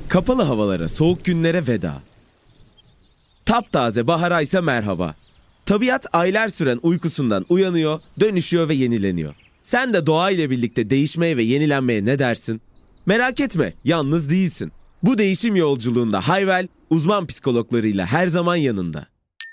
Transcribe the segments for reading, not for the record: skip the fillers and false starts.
Kapalı havalara, soğuk günlere veda. Taptaze bahara ise merhaba. Tabiat aylar süren uykusundan uyanıyor, dönüşüyor ve yenileniyor. Sen de doğa ile birlikte değişmeye ve yenilenmeye ne dersin? Merak etme, yalnız değilsin. Bu değişim yolculuğunda Hayvel, uzman psikologlarıyla her zaman yanında.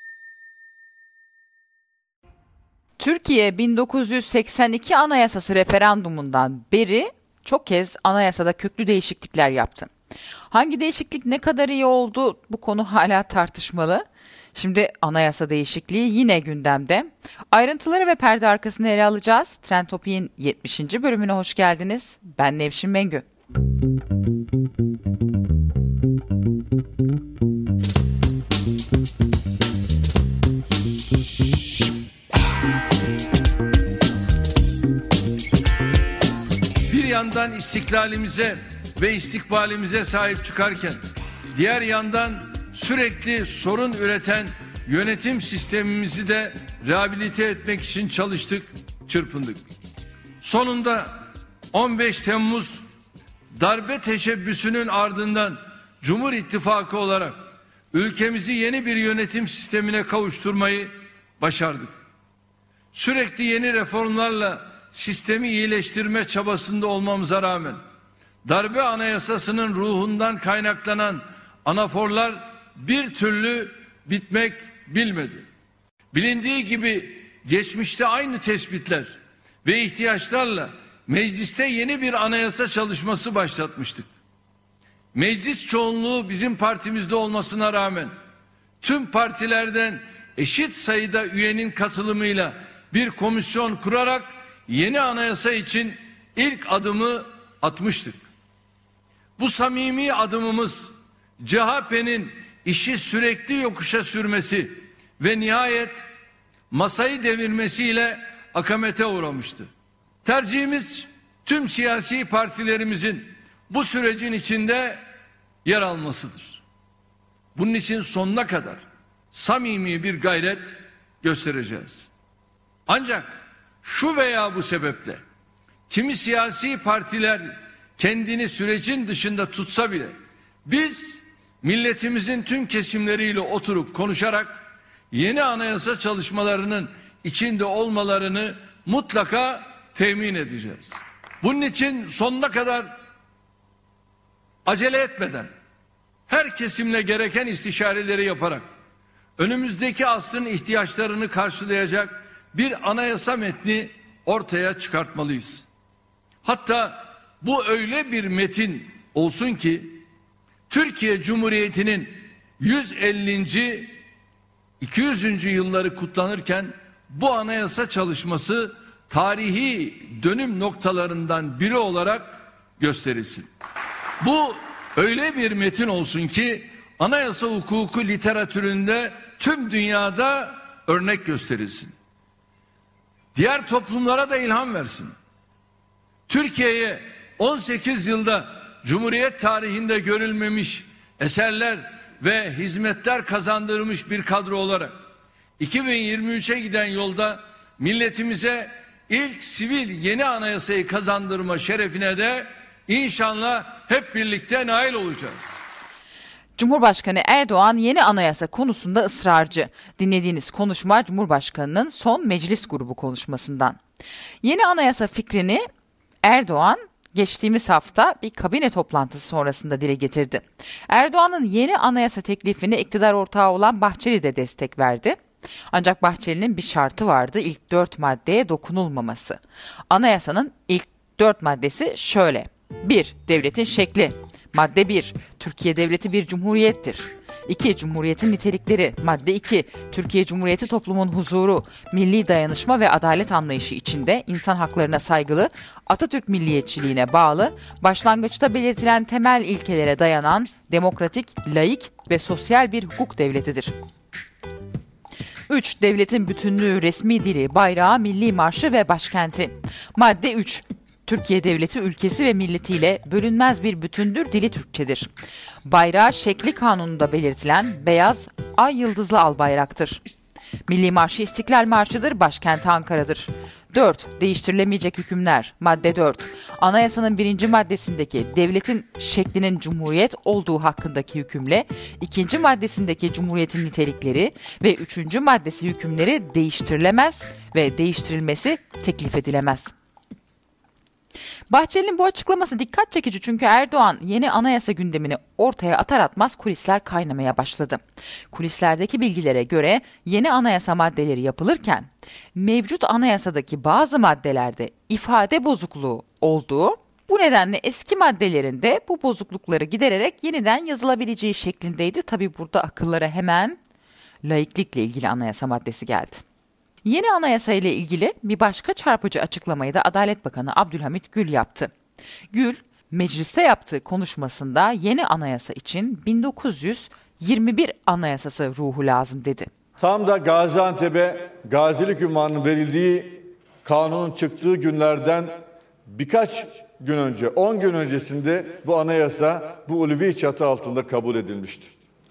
Türkiye 1982 Anayasası referandumundan beri çok kez anayasada köklü değişiklikler yaptı. Hangi değişiklik ne kadar iyi oldu, bu konu hala tartışmalı. Şimdi anayasa değişikliği yine gündemde. Ayrıntıları ve perde arkasını ele alacağız. Trend Topik'in 70. bölümüne hoş geldiniz. Ben Nevşin Mengü. Bir yandan istiklalimize ve istikbalimize sahip çıkarken, diğer yandan sürekli sorun üreten yönetim sistemimizi de rehabilite etmek için çalıştık, çırpındık. Sonunda 15 Temmuz darbe teşebbüsünün ardından Cumhur İttifakı olarak ülkemizi yeni bir yönetim sistemine kavuşturmayı başardık. Sürekli yeni reformlarla sistemi iyileştirme çabasında olmamıza rağmen darbe anayasasının ruhundan kaynaklanan anaforlar bir türlü bitmek bilmedi. Bilindiği gibi geçmişte aynı tespitler ve ihtiyaçlarla mecliste yeni bir anayasa çalışması başlatmıştık. Meclis çoğunluğu bizim partimizde olmasına rağmen tüm partilerden eşit sayıda üyenin katılımıyla bir komisyon kurarak yeni anayasa için ilk adımı atmıştık. Bu samimi adımımız CHP'nin işi sürekli yokuşa sürmesi ve nihayet masayı devirmesiyle akamete uğramıştı. Tercihimiz tüm siyasi partilerimizin bu sürecin içinde yer almasıdır. Bunun için sonuna kadar samimi bir gayret göstereceğiz. Ancak şu veya bu sebeple kimi siyasi partiler kendini sürecin dışında tutsa bile biz milletimizin tüm kesimleriyle oturup konuşarak yeni anayasa çalışmalarının içinde olmalarını mutlaka temin edeceğiz. Bunun için sonuna kadar acele etmeden her kesimle gereken istişareleri yaparak önümüzdeki asrın ihtiyaçlarını karşılayacak bir anayasa metni ortaya çıkartmalıyız. Hatta bu öyle bir metin olsun ki Türkiye Cumhuriyeti'nin 150. 200. yılları kutlanırken bu anayasa çalışması tarihi dönüm noktalarından biri olarak gösterilsin. Bu öyle bir metin olsun ki anayasa hukuku literatüründe tüm dünyada örnek gösterilsin. Diğer toplumlara da ilham versin. Türkiye'ye 18 yılda Cumhuriyet tarihinde görülmemiş eserler ve hizmetler kazandırmış bir kadro olarak 2023'e giden yolda milletimize ilk sivil yeni anayasayı kazandırma şerefine de inşallah hep birlikte nail olacağız. Cumhurbaşkanı Erdoğan yeni anayasa konusunda ısrarcı. Dinlediğiniz konuşma Cumhurbaşkanı'nın son meclis grubu konuşmasından. Yeni anayasa fikrini Erdoğan geçtiğimiz hafta bir kabine toplantısı sonrasında dile getirdi. Erdoğan'ın yeni anayasa teklifine iktidar ortağı olan Bahçeli de destek verdi. Ancak Bahçeli'nin bir şartı vardı: ilk 4 maddeye dokunulmaması. Anayasanın ilk 4 maddesi şöyle: 1. Devletin şekli. Madde 1. Türkiye Devleti bir cumhuriyettir. 2. Cumhuriyetin nitelikleri. Madde 2. Türkiye Cumhuriyeti toplumun huzuru, milli dayanışma ve adalet anlayışı içinde insan haklarına saygılı, Atatürk milliyetçiliğine bağlı, başlangıçta belirtilen temel ilkelere dayanan demokratik, laik ve sosyal bir hukuk devletidir. 3. Devletin bütünlüğü, resmi dili, bayrağı, milli marşı ve başkenti. Madde 3. Türkiye Devleti ülkesi ve milletiyle bölünmez bir bütündür, dili Türkçedir. Bayrağı şekli kanununda belirtilen beyaz ay yıldızlı al bayraktır. Milli Marşı İstiklal Marşı'dır, başkenti Ankara'dır. 4. Değiştirilemeyecek hükümler. Madde 4. Anayasanın 1. maddesindeki devletin şeklinin cumhuriyet olduğu hakkındaki hükümle 2. maddesindeki cumhuriyetin nitelikleri ve 3. maddesi hükümleri değiştirilemez ve değiştirilmesi teklif edilemez. Bahçeli'nin bu açıklaması dikkat çekici çünkü Erdoğan yeni anayasa gündemini ortaya atar atmaz kulisler kaynamaya başladı. Kulislerdeki bilgilere göre yeni anayasa maddeleri yapılırken mevcut anayasadaki bazı maddelerde ifade bozukluğu olduğu, bu nedenle eski maddelerinde bu bozuklukları gidererek yeniden yazılabileceği şeklindeydi. Tabii burada akıllara hemen laiklikle ilgili anayasa maddesi geldi. Yeni anayasa ile ilgili bir başka çarpıcı açıklamayı da Adalet Bakanı Abdülhamit Gül yaptı. Gül, mecliste yaptığı konuşmasında yeni anayasa için 1921 anayasası ruhu lazım dedi. Tam da Gaziantep'e gazilik unvanının verildiği kanunun çıktığı günlerden birkaç gün önce, 10 gün öncesinde bu anayasa bu ulvi çatı altında kabul edilmiştir.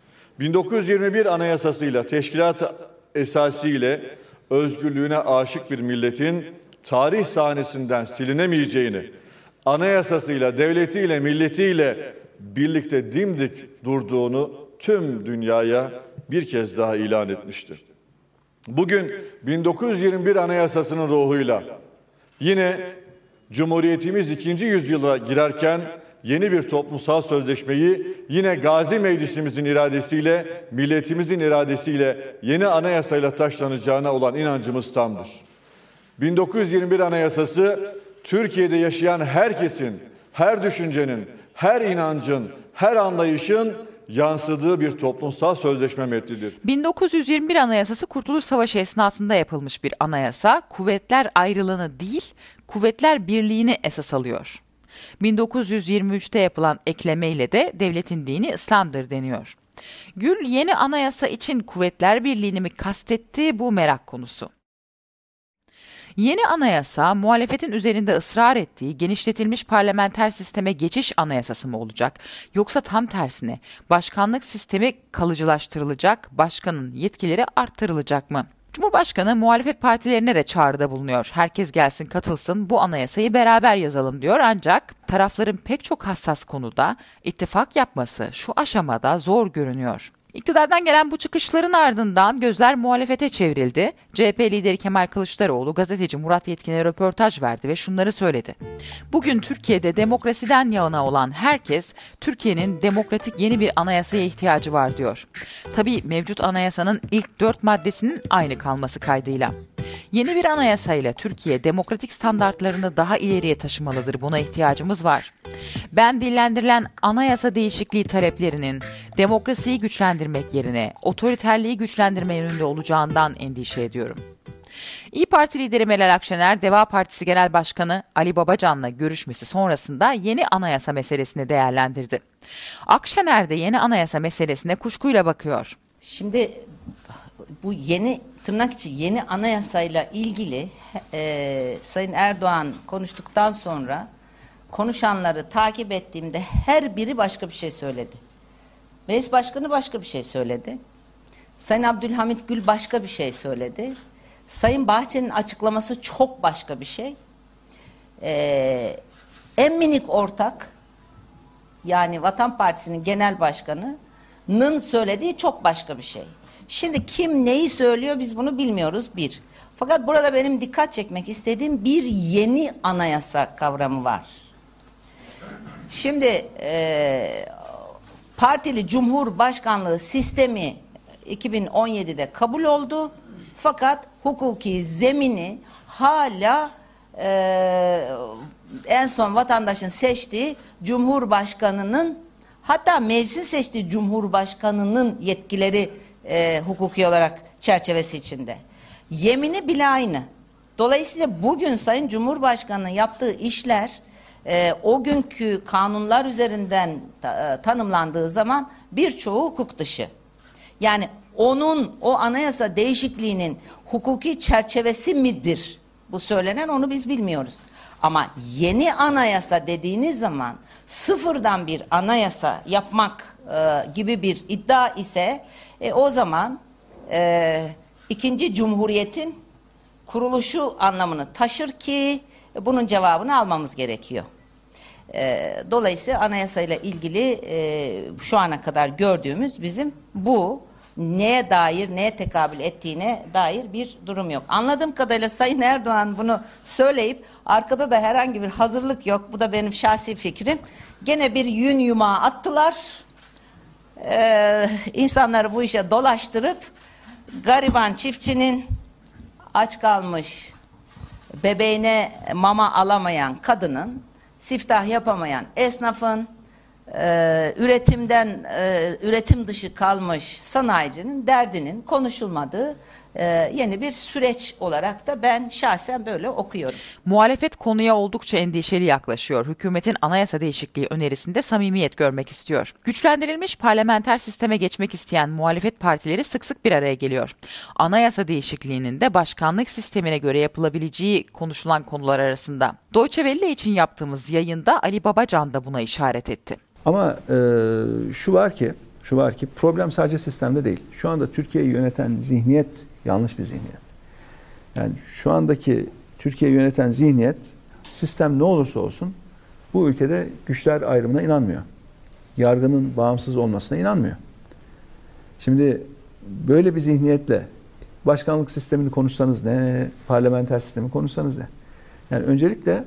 1921 anayasasıyla, teşkilat esasiyle özgürlüğüne aşık bir milletin tarih sahnesinden silinemeyeceğini, anayasasıyla, devletiyle, milletiyle birlikte dimdik durduğunu tüm dünyaya bir kez daha ilan etmiştir. Bugün 1921 Anayasası'nın ruhuyla yine Cumhuriyetimiz 2. yüzyıla girerken yeni bir toplumsal sözleşmeyi yine Gazi Meclisimizin iradesiyle, milletimizin iradesiyle yeni anayasayla taşlanacağına olan inancımız tamdır. 1921 Anayasası Türkiye'de yaşayan herkesin, her düşüncenin, her inancın, her anlayışın yansıdığı bir toplumsal sözleşme metnidir. 1921 Anayasası Kurtuluş Savaşı esnasında yapılmış bir anayasa, kuvvetler ayrılığını değil, kuvvetler birliğini esas alıyor. 1923'te yapılan eklemeyle de devletin dini İslam'dır deniyor. Gül yeni anayasa için kuvvetler birliğini mi kastetti, bu merak konusu. Yeni anayasa muhalefetin üzerinde ısrar ettiği genişletilmiş parlamenter sisteme geçiş anayasası mı olacak? Yoksa tam tersine başkanlık sistemi kalıcılaştırılacak, başkanın yetkileri arttırılacak mı? Cumhurbaşkanı muhalefet partilerine de çağrıda bulunuyor. Herkes gelsin katılsın, bu anayasayı beraber yazalım diyor. Ancak tarafların pek çok hassas konuda ittifak yapması şu aşamada zor görünüyor. İktidardan gelen bu çıkışların ardından gözler muhalefete çevrildi. CHP lideri Kemal Kılıçdaroğlu gazeteci Murat Yetkin'e röportaj verdi ve şunları söyledi. Bugün Türkiye'de demokrasiden yana olan herkes Türkiye'nin demokratik yeni bir anayasaya ihtiyacı var diyor. Tabii mevcut anayasanın ilk 4 maddesinin aynı kalması kaydıyla. Yeni bir anayasayla Türkiye demokratik standartlarını daha ileriye taşımalıdır. Buna ihtiyacımız var. Ben dillendirilen anayasa değişikliği taleplerinin demokrasiyi güçlendirmek yerine otoriterliği güçlendirme yönünde olacağından endişe ediyorum. İYİ Parti lideri Meral Akşener, Deva Partisi Genel Başkanı Ali Babacan'la görüşmesi sonrasında yeni anayasa meselesini değerlendirdi. Akşener de yeni anayasa meselesine kuşkuyla bakıyor. Şimdi bu yeni tırnak içi yeni anayasayla ilgili Sayın Erdoğan konuştuktan sonra konuşanları takip ettiğimde her biri başka bir şey söyledi. Meclis Başkanı başka bir şey söyledi. Sayın Abdülhamit Gül başka bir şey söyledi. Sayın Bahçeli'nin açıklaması çok başka bir şey. En minik ortak, yani Vatan Partisi'nin genel başkanının söylediği çok başka bir şey. Şimdi kim neyi söylüyor biz bunu bilmiyoruz, bir. Fakat burada benim dikkat çekmek istediğim bir yeni anayasa kavramı var. Şimdi partili cumhurbaşkanlığı sistemi 2017'de kabul oldu. Fakat hukuki zemini hala en son vatandaşın seçtiği cumhurbaşkanının, hatta meclisin seçtiği cumhurbaşkanının yetkileri hukuki olarak çerçevesi içinde. Yemini bile aynı. Dolayısıyla bugün Sayın Cumhurbaşkanı'nın yaptığı işler o günkü kanunlar üzerinden tanımlandığı zaman birçoğu hukuk dışı. Yani o anayasa değişikliğinin hukuki çerçevesi midir bu söylenen, onu biz bilmiyoruz. Ama yeni anayasa dediğiniz zaman sıfırdan bir anayasa yapmak gibi bir iddia ise o zaman ikinci cumhuriyetin kuruluşu anlamını taşır ki bunun cevabını almamız gerekiyor. Dolayısıyla anayasayla ilgili şu ana kadar gördüğümüz bizim bu neye dair, neye tekabül ettiğine dair bir durum yok. Anladığım kadarıyla Sayın Erdoğan bunu söyleyip arkada da herhangi bir hazırlık yok. Bu da benim şahsi fikrim. Gene bir yün yumağı attılar. İnsanları bu işe dolaştırıp gariban çiftçinin, aç kalmış bebeğine mama alamayan kadının, siftah yapamayan esnafın, üretim dışı kalmış sanayicinin derdinin konuşulmadığı yeni bir süreç olarak da ben şahsen böyle okuyorum. Muhalefet konuya oldukça endişeli yaklaşıyor. Hükümetin anayasa değişikliği önerisinde samimiyet görmek istiyor. Güçlendirilmiş parlamenter sisteme geçmek isteyen muhalefet partileri sık sık bir araya geliyor. Anayasa değişikliğinin de başkanlık sistemine göre yapılabileceği konuşulan konular arasında. Deutsche Welle için yaptığımız yayında Ali Babacan da buna işaret etti. Ama şu var ki problem sadece sistemde değil. Şu anda Türkiye'yi yöneten zihniyet yanlış bir zihniyet. Yani şu andaki Türkiye'yi yöneten zihniyet sistem ne olursa olsun bu ülkede güçler ayrımına inanmıyor. Yargının bağımsız olmasına inanmıyor. Şimdi böyle bir zihniyetle başkanlık sistemini konuşsanız ne, parlamenter sistemi konuşsanız ne? Yani öncelikle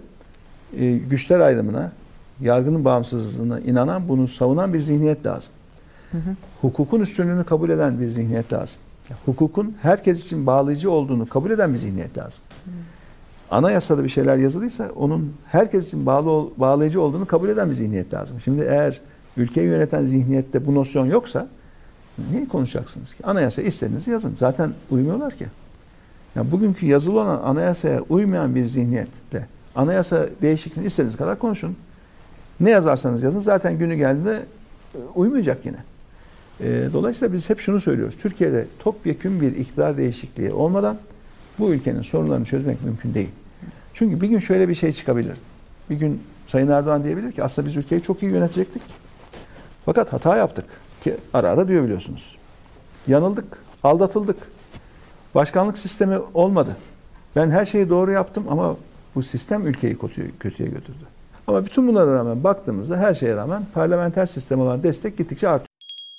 güçler ayrımına, yargının bağımsızlığına inanan, bunu savunan bir zihniyet lazım. Hukukun üstünlüğünü kabul eden bir zihniyet lazım. Hukukun herkes için bağlayıcı olduğunu kabul eden bir zihniyet lazım. Anayasada bir şeyler yazılıysa onun herkes için bağlayıcı olduğunu kabul eden bir zihniyet lazım. Şimdi eğer ülkeyi yöneten zihniyette bu nosyon yoksa neyi konuşacaksınız ki? Anayasa istediğinizi yazın. Zaten uymuyorlar ki. Yani bugünkü yazılı olan anayasaya uymayan bir zihniyetle anayasa değişikliğini istediğiniz kadar konuşun. Ne yazarsanız yazın zaten günü geldiğinde uymayacak yine. Dolayısıyla biz hep şunu söylüyoruz. Türkiye'de topyekün bir iktidar değişikliği olmadan bu ülkenin sorunlarını çözmek mümkün değil. Çünkü bir gün şöyle bir şey çıkabilir. Bir gün Sayın Erdoğan diyebilir ki aslında biz ülkeyi çok iyi yönetecektik. Fakat hata yaptık. Ki ara ara diyor biliyorsunuz. Yanıldık, aldatıldık. Başkanlık sistemi olmadı. Ben her şeyi doğru yaptım ama bu sistem ülkeyi kötüye götürdü. Ama bütün bunlara rağmen baktığımızda her şeye rağmen parlamenter sistem olan destek gittikçe artıyor.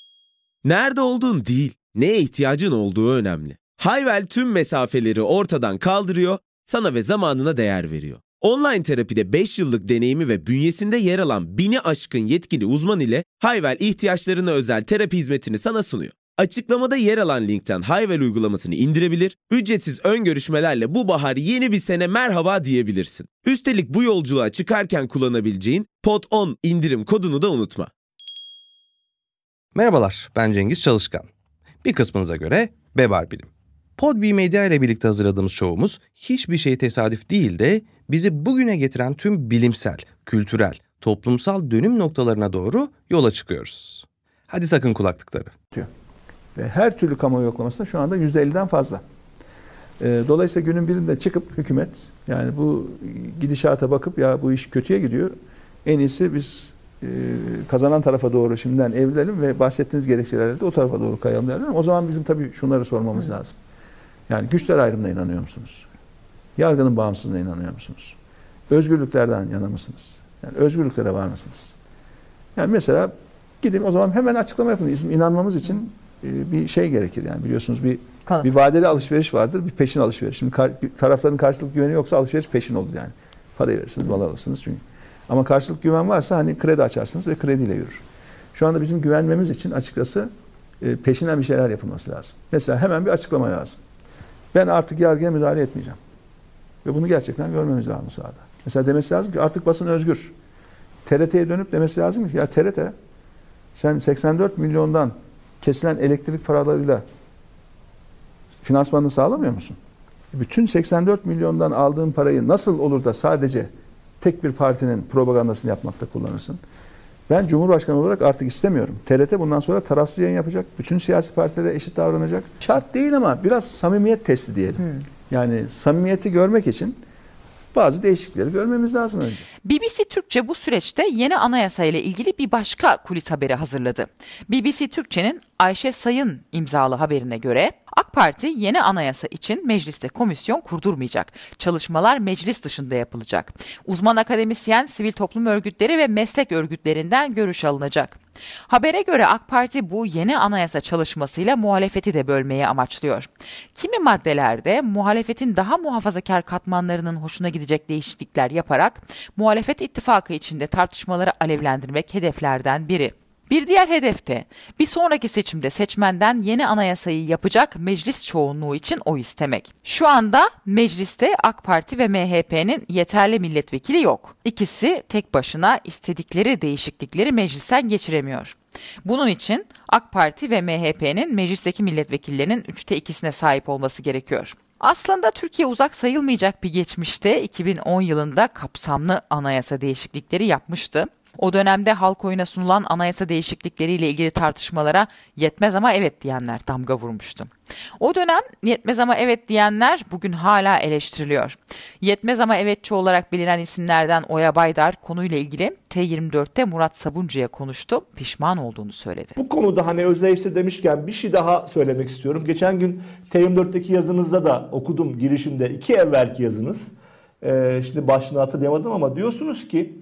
Nerede olduğun değil, neye ihtiyacın olduğu önemli. Hayvel tüm mesafeleri ortadan kaldırıyor, sana ve zamanına değer veriyor. Online terapide 5 yıllık deneyimi ve bünyesinde yer alan 1000'i aşkın yetkili uzman ile Hayvel ihtiyaçlarına özel terapi hizmetini sana sunuyor. Açıklamada yer alan linkten Hayvel uygulamasını indirebilir, ücretsiz ön görüşmelerle bu bahar yeni bir sene merhaba diyebilirsin. Üstelik bu yolculuğa çıkarken kullanabileceğin POD10 indirim kodunu da unutma. Merhabalar, ben Cengiz Çalışkan. Bir kısmınıza göre Bebar Bilim. Podbi Medya ile birlikte hazırladığımız şovumuz hiçbir şey tesadüf değil de bizi bugüne getiren tüm bilimsel, kültürel, toplumsal dönüm noktalarına doğru yola çıkıyoruz. Hadi takın kulaklıkları. Ve her türlü kamuoyu yoklamasında şu anda %50'den fazla. Dolayısıyla günün birinde çıkıp hükümet yani bu gidişata bakıp ya bu iş kötüye gidiyor. En iyisi biz kazanan tarafa doğru şimdiden evrilelim ve bahsettiğiniz gerekçelerle de o tarafa doğru kayalım derler. O zaman bizim tabii şunları sormamız lazım. Yani güçler ayrımına inanıyor musunuz? Yargının bağımsızlığına inanıyor musunuz? Özgürlüklerden yana mısınız? Yani özgürlüklere var mısınız? Yani mesela gidin o zaman hemen açıklama yapın. İnanmamız için bir şey gerekir yani biliyorsunuz bir vadeli alışveriş vardır, bir peşin alışveriş. Şimdi tarafların karşılık güveni yoksa alışveriş peşin olur yani. Parayı verirsiniz, mal alırsınız çünkü. Ama karşılık güven varsa hani kredi açarsınız ve krediyle yürür. Şu anda bizim güvenmemiz için açıkçası peşinden bir şeyler yapılması lazım. Mesela hemen bir açıklama lazım. Ben artık yargıya müdahale etmeyeceğim. Ve bunu gerçekten görmemiz lazım sahada. Mesela demesi lazım ki artık basın özgür. TRT'ye dönüp demesi lazım ki ya TRT sen 84 milyondan kesilen elektrik paralarıyla finansmanını sağlamıyor musun? Bütün 84 milyondan aldığın parayı nasıl olur da sadece tek bir partinin propagandasını yapmakta kullanırsın? Ben Cumhurbaşkanı olarak artık istemiyorum. TRT bundan sonra tarafsız yayın yapacak. Bütün siyasi partilere eşit davranacak. Şart değil ama biraz samimiyet testi diyelim. Yani samimiyeti görmek için bazı değişiklikleri görmemiz lazım önce. BBC Türkçe bu süreçte yeni anayasa ile ilgili bir başka kulis haberi hazırladı. BBC Türkçe'nin Ayşe Sayın imzalı haberine göre AK Parti yeni anayasa için mecliste komisyon kurdurmayacak. Çalışmalar meclis dışında yapılacak. Uzman akademisyen, sivil toplum örgütleri ve meslek örgütlerinden görüş alınacak. Habere göre AK Parti bu yeni anayasa çalışmasıyla muhalefeti de bölmeye amaçlıyor. Kimi maddelerde muhalefetin daha muhafazakar katmanlarının hoşuna gidecek değişiklikler yaparak muhalefet ittifakı içinde tartışmaları alevlendirmek hedeflerden biri. Bir diğer hedef de bir sonraki seçimde seçmenden yeni anayasayı yapacak meclis çoğunluğu için oy istemek. Şu anda mecliste AK Parti ve MHP'nin yeterli milletvekili yok. İkisi tek başına istedikleri değişiklikleri meclisten geçiremiyor. Bunun için AK Parti ve MHP'nin meclisteki milletvekillerinin 2/3'üne sahip olması gerekiyor. Aslında Türkiye uzak sayılmayacak bir geçmişte 2010 yılında kapsamlı anayasa değişiklikleri yapmıştı. O dönemde halk oyuna sunulan anayasa değişiklikleriyle ilgili tartışmalara yetmez ama evet diyenler damga vurmuştu. O dönem yetmez ama evet diyenler bugün hala eleştiriliyor. Yetmez ama evetçi olarak bilinen isimlerden Oya Baydar konuyla ilgili T24'te Murat Sabuncu'ya konuştu, pişman olduğunu söyledi. Bu konuda hani özdeştir demişken bir şey daha söylemek istiyorum. Geçen gün T24'teki yazınızda da okudum girişinde 2 evvelki yazınız. Şimdi başlığını hatırlayamadım ama diyorsunuz ki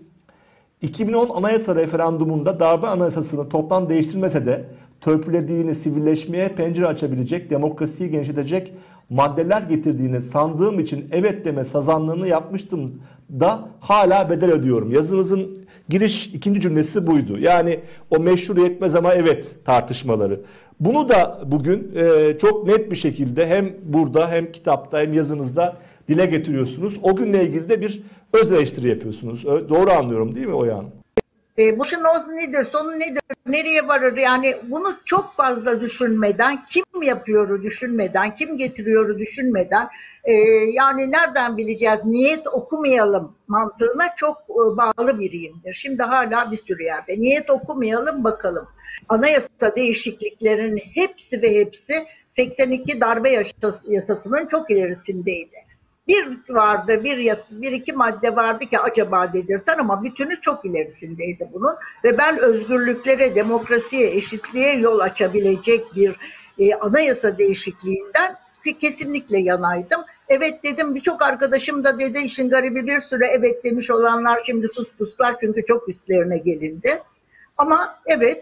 2010 anayasa referandumunda darbe anayasasını toplam değiştirmese de törpülediğini, sivilleşmeye pencere açabilecek, demokrasiyi genişletecek maddeler getirdiğini sandığım için evet deme sazanlığını yapmıştım da hala bedel ödüyorum. Yazınızın giriş 2. cümlesi buydu. Yani o meşhur yetmez ama evet tartışmaları. Bunu da bugün çok net bir şekilde hem burada hem kitapta hem yazınızda dile getiriyorsunuz. O günle ilgili de bir öz eleştiri yapıyorsunuz. Doğru anlıyorum değil mi Oya Hanım? Başın nedir, sonu nedir, nereye varır? Yani bunu çok fazla düşünmeden, kim yapıyoru düşünmeden, kim getiriyoru düşünmeden, yani nereden bileceğiz, niyet okumayalım mantığına çok bağlı biriyimdir. Şimdi hala bir sürü yerde. Niyet okumayalım bakalım. Anayasa değişikliklerinin hepsi ve hepsi 82 darbe yasasının çok ilerisindeydi. Bir iki madde vardı ki acaba dedirten ama bütünü çok ilerisindeydi bunun. Ve ben özgürlüklere, demokrasiye, eşitliğe yol açabilecek bir anayasa değişikliğinden kesinlikle yanaydım. Evet dedim, birçok arkadaşım da dedi, işin garibi bir süre evet demiş olanlar şimdi sustuslar çünkü çok üstlerine gelindi. Ama evet,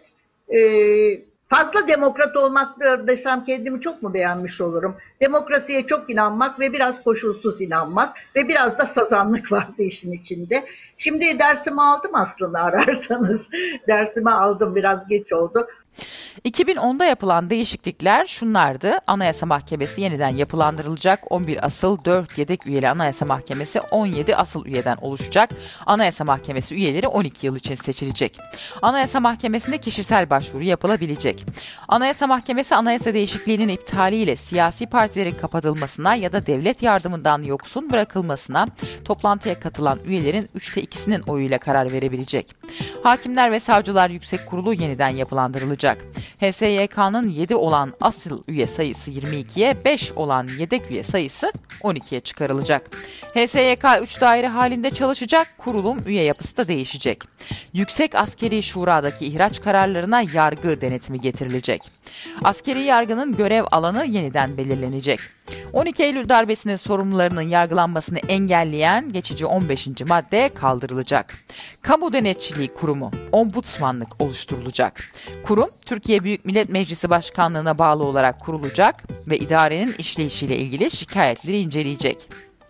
fazla demokrat olmak desem kendimi çok mu beğenmiş olurum? Demokrasiye çok inanmak ve biraz koşulsuz inanmak ve biraz da sazanlık vardı işin içinde. Şimdi dersimi aldım aslında ararsanız. Dersimi aldım, biraz geç oldu. 2010'da yapılan değişiklikler şunlardı. Anayasa Mahkemesi yeniden yapılandırılacak. 11 asıl 4 yedek üyeli Anayasa Mahkemesi 17 asıl üyeden oluşacak. Anayasa Mahkemesi üyeleri 12 yıl için seçilecek. Anayasa Mahkemesi'nde kişisel başvuru yapılabilecek. Anayasa Mahkemesi anayasa değişikliğinin iptaliyle siyasi partilerin kapatılmasına ya da devlet yardımından yoksun bırakılmasına toplantıya katılan üyelerin 2/3'ünün oyuyla karar verebilecek. Hakimler ve Savcılar Yüksek Kurulu yeniden yapılandırılacak. HSYK'nın 7 olan asıl üye sayısı 22'ye, 5 olan yedek üye sayısı 12'ye çıkarılacak. HSYK 3 daire halinde çalışacak, kurulum üye yapısı da değişecek. Yüksek Askeri Şura'daki ihraç kararlarına yargı denetimi getirilecek. Askeri yargının görev alanı yeniden belirlenecek. 12 Eylül darbesinin sorumlularının yargılanmasını engelleyen geçici 15. madde kaldırılacak. Kamu Denetçiliği Kurumu, Ombudsmanlık oluşturulacak. Kurum, Türkiye Büyük Millet Meclisi Başkanlığı'na bağlı olarak kurulacak ve idarenin işleyişiyle ilgili şikayetleri inceleyecek.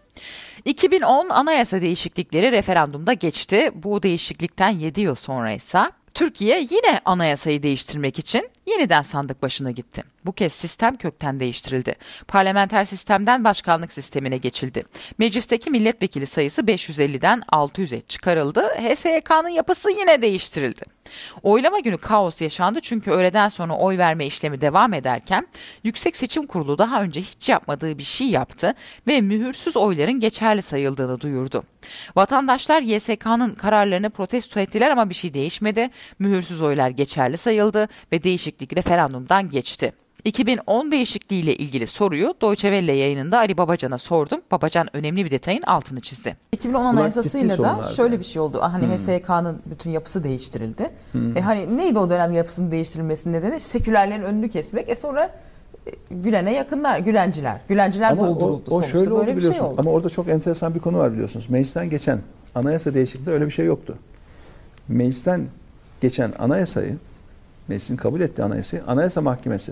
2010 anayasa değişiklikleri referandumda geçti. Bu değişiklikten 7 yıl sonra ise Türkiye yine anayasayı değiştirmek için yeniden sandık başına gitti. Bu kez sistem kökten değiştirildi. Parlamenter sistemden başkanlık sistemine geçildi. Meclisteki milletvekili sayısı 550'den 600'e çıkarıldı. HSYK'nın yapısı yine değiştirildi. Oylama günü kaos yaşandı çünkü öğleden sonra oy verme işlemi devam ederken Yüksek Seçim Kurulu daha önce hiç yapmadığı bir şey yaptı ve mühürsüz oyların geçerli sayıldığını duyurdu. Vatandaşlar YSK'nın kararlarını protesto ettiler ama bir şey değişmedi. Mühürsüz oylar geçerli sayıldı ve değişiklik referandumdan geçti. 2010 değişikliğiyle ilgili soruyu Deutsche Welle yayınında Ali Babacan'a sordum. Babacan önemli bir detayın altını çizdi. 2010 Anayasası'yla da şöyle bir şey oldu. Hani HSYK'nın bütün yapısı değiştirildi. Hani neydi o dönem yapısının değiştirilmesinin nedeni? Sekülerlerin önünü kesmek. Sonra Gülen'e yakınlar, Gülenciler dolduruldu sonuçta. Şöyle oldu, böyle bir şey oldu. Ama orada çok enteresan bir konu var biliyorsunuz. Meclisten geçen anayasa değişikliğinde öyle bir şey yoktu. Meclisten geçen anayasayı, meclisin kabul ettiği anayasayı Anayasa Mahkemesi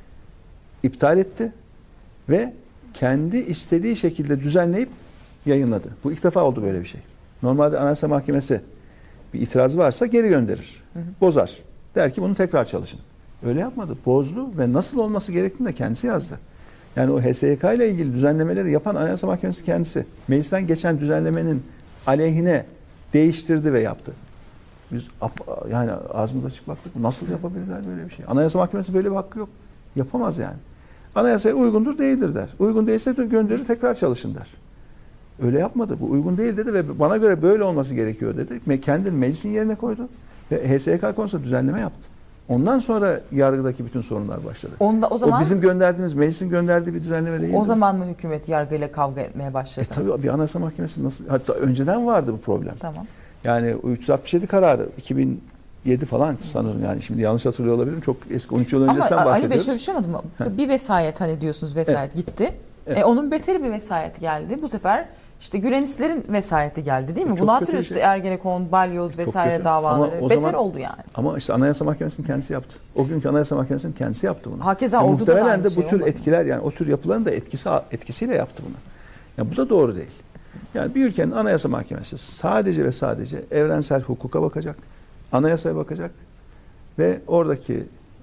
iptal etti ve kendi istediği şekilde düzenleyip yayınladı. Bu ilk defa oldu böyle bir şey. Normalde Anayasa Mahkemesi bir itirazı varsa geri gönderir. Bozar. Der ki bunu tekrar çalışın. Öyle yapmadı. Bozdu ve nasıl olması gerektiğini de kendisi yazdı. Yani o HSYK ile ilgili düzenlemeleri yapan Anayasa Mahkemesi kendisi. Meclisten geçen düzenlemenin aleyhine değiştirdi ve yaptı. Biz yani ağzımıza açık baktık. Nasıl yapabilirler böyle bir şey? Anayasa Mahkemesi böyle bir hakkı yok. Yapamaz yani. Anayasaya uygundur değildir der. Uygun değilse de gönderir tekrar çalışın der. Öyle yapmadı. Bu uygun değil dedi ve bana göre böyle olması gerekiyor dedi. Kendini meclisin yerine koydu ve HSYK konusunda düzenleme yaptı. Ondan sonra yargıdaki bütün sorunlar başladı. O zaman bizim gönderdiğimiz, meclisin gönderdiği bir düzenleme değil. O zaman mı hükümet yargıyla kavga etmeye başladı? Tabii bir Anayasa Mahkemesi nasıl? Hatta önceden vardı bu problem. Tamam. Yani 367 kararı 2007 falan sanırım yani şimdi yanlış hatırlıyor olabilirim. Çok eski 13 yıl öncesinden bahsediyoruz. Ali Bey şöyle bir şey anladım. Bir vesayet hani diyorsunuz vesayet gitti. Evet. Onun beteri bir vesayet geldi. Bu sefer işte Gülenistlerin vesayeti geldi değil mi? Bunu hatırlıyoruz işte Ergenekon, Balyoz vesaire davaları. Beter oldu yani. Ama işte Anayasa Mahkemesi'nin kendisi yaptı. O günkü Anayasa Mahkemesi'nin kendisi yaptı bunu. Hakeza orduda da aynı de şey bu tür olmadı. etkiler yani o tür yapıların da etkisiyle yaptı bunu. Yani bu da doğru değil. Yani bir ülkenin Anayasa Mahkemesi sadece ve sadece evrensel hukuka bakacak, anayasaya bakacak ve oradaki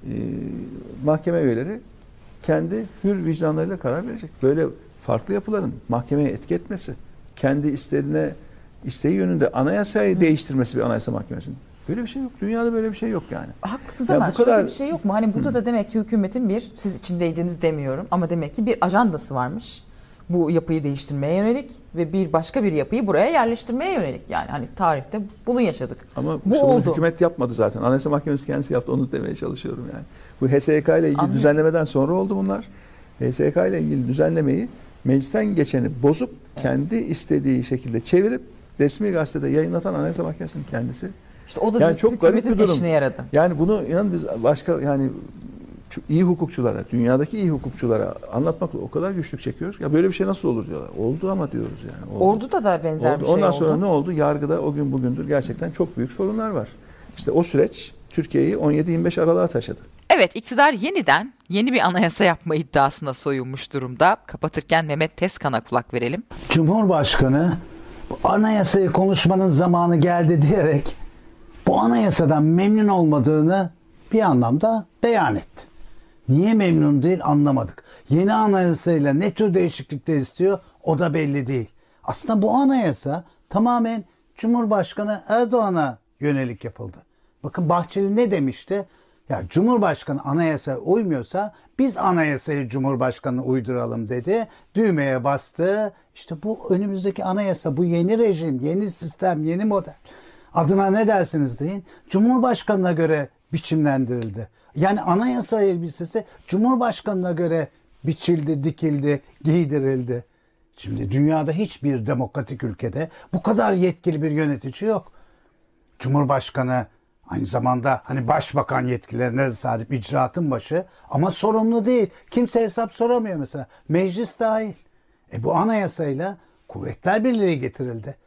mahkeme üyeleri kendi hür vicdanlarıyla karar verecek. Böyle farklı yapıların mahkemeye etki etmesi, kendi isteği yönünde anayasayı değiştirmesi bir Anayasa Mahkemesi'nin. Böyle bir şey yok. Dünyada böyle bir şey yok yani. Haklısınız ama şöyle bir şey yok mu? Hani burada da demek ki hükümetin siz içindeydiniz demiyorum ama demek ki bir ajandası varmış. Bu yapıyı değiştirmeye yönelik ve bir başka bir yapıyı buraya yerleştirmeye yönelik yani hani tarihte bunu yaşadık. Ama bu oldu. Hükümet yapmadı zaten. Anayasa Mahkemesi kendisi yaptı. Onu demeye çalışıyorum yani. Bu HSYK ile ilgili düzenlemeden sonra oldu bunlar. HSYK ile ilgili düzenlemeyi meclisten geçeni bozup kendi istediği şekilde çevirip resmi gazetede yayınlatan Anayasa Mahkemesi'nin kendisi. İşte o da yani çok garip bir durum. İşine yaradı. Yani bunu inan biz başka yani iyi hukukçulara, dünyadaki iyi hukukçulara anlatmakla o kadar güçlük çekiyoruz. Ya böyle bir şey nasıl olur diyorlar. Oldu ama diyoruz yani. Oldu. Ordu'da da benzer bir şey oldu. Ondan sonra ne oldu? Yargıda o gün bugündür gerçekten çok büyük sorunlar var. İşte o süreç Türkiye'yi 17-25 Aralık'a taşıdı. Evet, iktidar yeniden yeni bir anayasa yapma iddiasına soyunmuş durumda. Kapatırken Mehmet Tezkan'a kulak verelim. Cumhurbaşkanı anayasayı konuşmanın zamanı geldi diyerek bu anayasadan memnun olmadığını bir anlamda beyan etti. Niye memnun değil anlamadık. Yeni anayasayla ne tür değişiklikler istiyor o da belli değil. Aslında bu anayasa tamamen Cumhurbaşkanı Erdoğan'a yönelik yapıldı. Bakın Bahçeli ne demişti? Ya Cumhurbaşkanı anayasaya uymuyorsa biz anayasayı Cumhurbaşkanı'na uyduralım dedi. Düğmeye bastı. İşte bu önümüzdeki anayasa, bu yeni rejim, yeni sistem, yeni model. Adına ne dersiniz deyin. Cumhurbaşkanı'na göre biçimlendirildi. Yani anayasa elbisesi Cumhurbaşkanı'na göre biçildi, dikildi, giydirildi. Şimdi dünyada hiçbir demokratik ülkede bu kadar yetkili bir yönetici yok. Cumhurbaşkanı aynı zamanda hani başbakan yetkilerine sahip, icraatın başı ama sorumlu değil. Kimse hesap soramıyor mesela. Meclis dahil. Bu anayasayla Kuvvetler Birliği getirildi.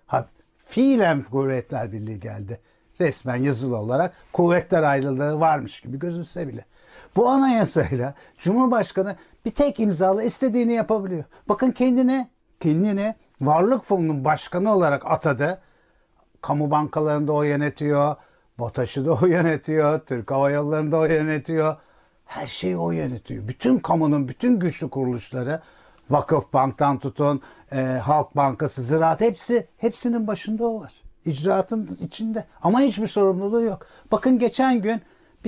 Fiilen Kuvvetler Birliği geldi. Resmen yazılı olarak kuvvetler ayrılığı varmış gibi gözükse bile. Bu anayasayla Cumhurbaşkanı bir tek imzayla istediğini yapabiliyor. Bakın kendine Varlık Fonu'nun başkanı olarak atadı. Kamu bankalarında o yönetiyor. BOTAŞ'ı da o yönetiyor. Türk Hava Yolları'nda o yönetiyor. Her şeyi o yönetiyor. Bütün kamunun bütün güçlü kuruluşları, Vakıfbank'tan tutun, Halk Bankası, Ziraat hepsinin başında o var. İcraatın içinde. Ama hiçbir sorumluluğu yok. Bakın geçen gün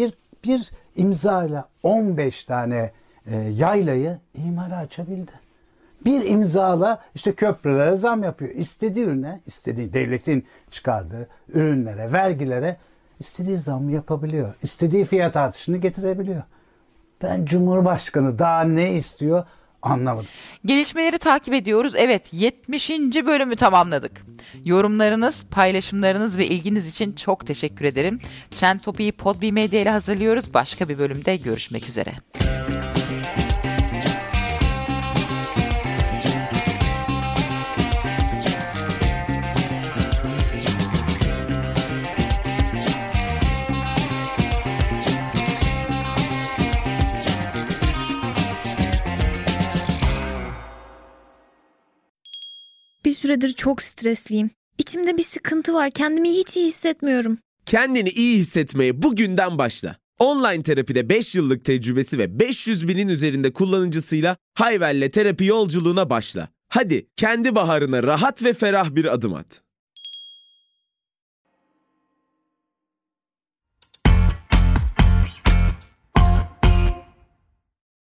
bir imzayla 15 tane yaylayı imara açabildi. Bir imzala işte köprülere zam yapıyor. İstediği ürüne, istediği devletin çıkardığı ürünlere, vergilere istediği zam yapabiliyor. İstediği fiyat artışını getirebiliyor. Ben Cumhurbaşkanı daha ne istiyor anlamadım. Gelişmeleri takip ediyoruz. Evet, 70. bölümü tamamladık. Yorumlarınız, paylaşımlarınız ve ilginiz için çok teşekkür ederim. Trend Topi'yi Podbi Medya ile hazırlıyoruz. Başka bir bölümde görüşmek üzere. Bir süredir çok stresliyim. İçimde bir sıkıntı var. Kendimi hiç iyi hissetmiyorum. Kendini iyi hissetmeye bugünden başla. Online terapide 5 yıllık tecrübesi ve 500 binin üzerinde kullanıcısıyla Hayvel'le terapi yolculuğuna başla. Hadi kendi baharına rahat ve ferah bir adım at.